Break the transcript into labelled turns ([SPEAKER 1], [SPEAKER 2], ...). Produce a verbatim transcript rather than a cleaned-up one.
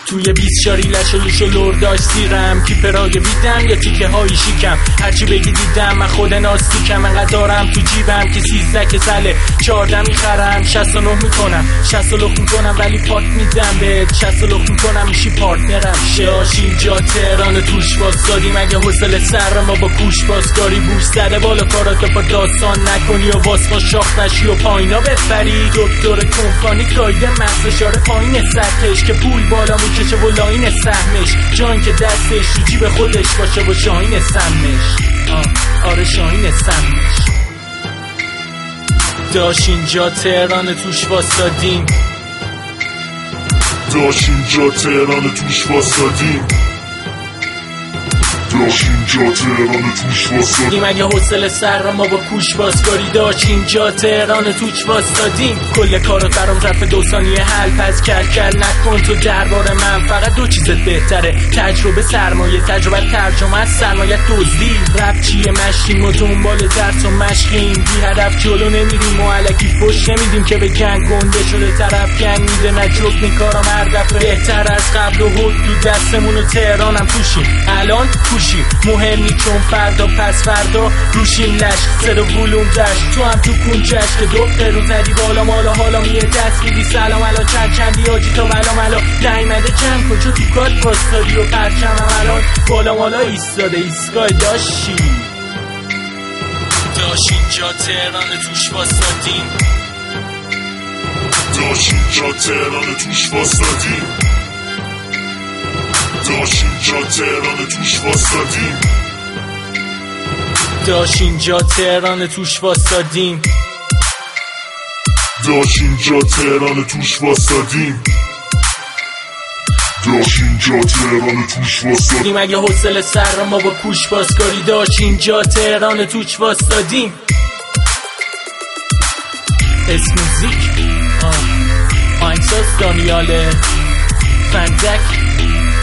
[SPEAKER 1] توی بیست شاری لشلوش و لرداش سیرم کیپرای بیدم یا تیکه های شیکم هرچی بگی دیدم من خود ناستیکم انقدر دارم تو جیبم که سیزده که سله چارده میخرم شست و نه میکنم شست و لخ میکنم ولی پاک میدم بهت شست و لخ میکنم میشی پارتنرم شاش اینجا تهران توش واسادیم اگه حوصله سر ما با کوش بازکاری بوش زده بالا کارات با داستان نکنی و واسما شاخ نشی و پایینا بفری دکتر کمپانی کایده مغزشاره پایین سطحش که پول بالا میکشه و لاین سهمش جان که دستش رو جیب خودش باشه و شاهین سمش آه آره شاهین سمش داش اینجا تهران توش واسادیم
[SPEAKER 2] داش اینجا تهران توش واسادیم داش اینجا تهران توش واسادیم
[SPEAKER 1] اگه حوصله سر را ما با کوش بازکاری داش اینجا تهران توش واسادیم کل کارات برام ظرف دو ثانیه حل پس کل کل نکن تو درباره من فقط دو چیزت بهتره تجربه سرمایه تجربه ترجمه از سرمایه دزدی رپ چیه مشتیم و دنبال درس و مشقیم بی هدف جلو نمیریم و علکی فش نمیدیم که به گنگ گنده شده طرف گنگ میده نه جفت میکارم هر دفعه بهتر از قبل و حد دو دستمون و تهرانم توشیم الان توشیم مهم نی چون فردا پس فردا روشیم لش صدا ولوم دشت تو هم تو کنجش که دو قرون زدی بالا مالا حالا میه دست میدی سلام الان چند چندی آجی تا بلا ملا نایمده چند کجا تو کات پاستادی و پرچمم الان بالا مالا ایستاده ایستگاه داشتی داش اینجا تهران توش واسادیم
[SPEAKER 2] داش اینجا تهران توش واسادیم داش اینجا تهران توش واسادیم
[SPEAKER 1] داش اینجا تهران توش واسادیم
[SPEAKER 2] داش اینجا تهران توش واسادیم داش اینجا تهران توش واسادیم
[SPEAKER 1] اگه حوصله سر را ما با کوش بازکاری داش اینجا تهران توش واسادیم اسم موزیک آهنگساز دانیال فندک